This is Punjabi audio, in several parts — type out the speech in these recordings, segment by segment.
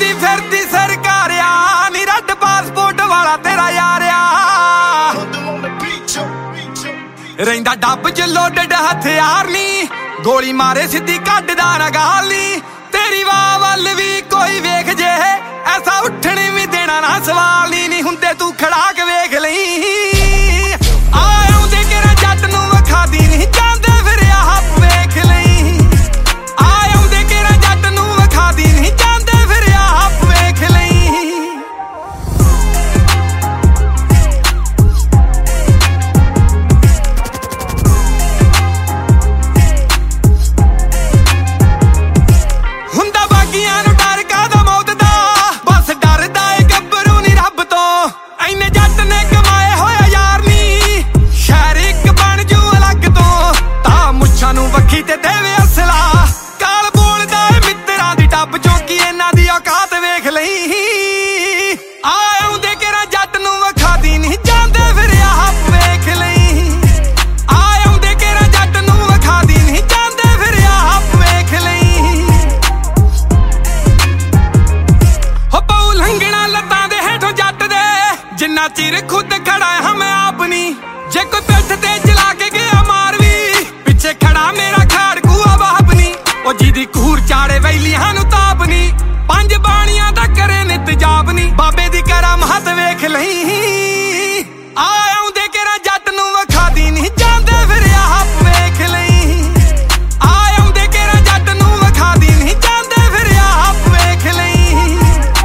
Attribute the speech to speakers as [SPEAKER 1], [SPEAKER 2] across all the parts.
[SPEAKER 1] ਘੁੰਮਦੀ ਫਿਰਦੀ ਸਰਕਾਰਿਆ ਨੀ ਰੱਦ ਪਾਸਪੋਰਟ ਵਾਲਾ ਤੇਰਾ ਯਾਰਿਆ ਰਹਿੰਦਾ ਡੱਬ ਚ ਲੋਡਡ ਹਥਿਆਰ ਨੀ ਗੋਲੀ ਮਾਰੇ ਸਿੱਧੀ ਕੱਢਦਾ ਨਾ ਗਾਲੀ ਤੇਰੀ ਵਾਹ ਵੱਲ ਵੀ ਕੋਈ ਵੇਖ ਜੇ ਐਸਾ ਉੱਠਣ ਵੀ ਦੇਣਾ ਨਾ ਸਵਾਲ ਨੀ ਹੁੰਦੇ ਤੂੰ ਖੜਾ ਕੇ ਵੇਖ ਲਈ ਆਉਂਦੇ ਕਿਹੜਾ ਜੱਟ ਨੂੰ ਵਿਖਾਦੀ ਨਹੀਂ ਜਾਂਦੇ ਫਿਰ ਆਪ ਵੇਖ ਲਈ ਆਉਂਦੇ ਕਿਹੜਾ ਜੱਟ ਨੂੰ ਵਿਖਾਦੀ ਨਹੀਂ ਜਾਂਦੇ ਫਿਰ ਆਪ ਵੇਖ ਲਈ ਹੁੰਦਾ ਬਾਕੀਆਂ ਨੂੰ ਡਰ ਕਾਹਦਾ ਮੌਤ ਦਾ ਬਸ ਡਰਦਾ ਏ ਗੱਭਰੂ ਨੀ ਰੱਬ ਤੋਂ ਐਨੇ ਜੱਟ ਨੇ ਕਮਾਏ ਹੋਇਆ ਯਾਰ ਨੀ ਸ਼ਹਿਰ ਇੱਕ ਬਣ ਜੂ ਅਲੱਗ ਤੋਂ ਤਾਂ ਮੁੱਛਾਂ ਨੂੰ ਵੱਖੀ ਤੇ ਦੇਵੇ ਅਸਲਾ ਕਾਲ ਬੋਲਦਾ ਏ ਮਿੱਤਰਾਂ ਦੀ ਟੱਬ ਚੌਂਕੀ ਇਹਨਾਂ ਦੀ ਔਕਾਤ ਵੇਖ ਲਈ ਆਉਂਦੇ ਕਿਹੜਾ ਜੱਟ ਨੂੰ ਵਿਖਾਦੀ ਨਹੀਂ ਜਾਂਦੇ ਫਿਰ ਆਪ ਵੇਖ ਲਈ ਆਉਂਦੇ ਕਿਹੜਾ ਜੱਟ ਨੂੰ ਵਿਖਾਦੀ ਨਹੀਂ ਜਾਂਦੇ ਫਿਰ ਆਪ ਵੇਖ ਲਈ ਹੋ ਪਊ ਲੰਘਣਾ ਲੱਤਾਂ ਦੇ ਹੇਠੋਂ ਜੱਟ ਦੇ ਜਿੰਨਾ ਚਿਰ ਖੁਦ ਖੜਾ ਹਾਂ ਮੈਂ ਆਪ ਨੀ ਜੇ ਕੋਈ ਪਿੱਠ ਤੇ ਚਲਾ ਕੇ ਗਿਆ ਮਾਰ ਵੀ ਪਿੱਛੇ ਖੜਾ ਮੇਰਾ ਖਾੜਕੂਆ ਬਾਪ ਨੀ ਉਹ ਜਿਹਦੀ ਕੂਰ ਚਾੜੇ ਵੈਲੀਆਂ ਨੂੰ ਤਾਪ ਨੀ ਪੰਜ ਬਾਣੀਆਂ ਦਾ ਕਰੇ ਨਿਤ ਜਾਪ ਨੀ ਬਾਬੇ ਦੀ ਕਰਾਮਾਤ ਵੇਖ ਲਈ ਆਉਂਦੇ ਕਿਹੜਾ ਜੱਟ ਨੂੰ ਵਿਖਾਦੀ ਨਹੀਂ ਜਾਂਦੇ ਫਿਰ ਆਪ ਵੇਖ ਲਈ ਆਉਂਦੇ ਕਿਹੜਾ ਜੱਟ ਨੂੰ ਵਿਖਾਦੀ ਨਹੀਂ ਜਾਂਦੇ ਫਿਰ ਆਪ ਵੇਖ ਲਈ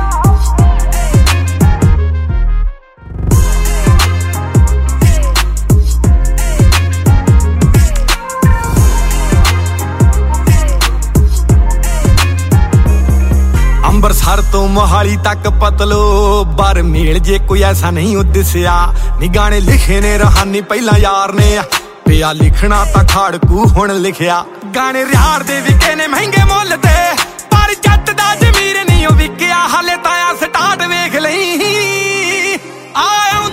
[SPEAKER 1] ਅੰਬਰਸਰ ਤੋਂ ਮੋਹਾਲੀ ਤੱਕ ਪਤਲੋ ਬਰ ਮੇਲ ਜੇ ਕੋਈ ਐਸਾ ਨਹੀਂ ਉਹ ਦਿਸਿਆ ਨੀ ਗਾਣੇ ਲਿਖੇ ਨੇ ਰਹਾਨੀ ਪਹਿਲਾਂ ਯਾਰ ਨੇ ਪਿਆ ਲਿਖਣਾ ਤਾਂ ਖਾੜਕੂ ਹੁਣ ਲਿਖਿਆ ਗਾਣੇ ਰਿਆੜ ਦੇ ਵਿਕੇ ਨੇ ਮਹਿੰਗੇ ਮੁੱਲ ਤੇ ਪਰ ਜੱਟ ਦਾ ਜ਼ਮੀਰ ਨਹੀਂ ਉਹ ਵਿਕਿਆ ਹਾਲੇ ਤਾਂ ਆ ਸਟਾਰਟ ਵੇਖ ਲਈ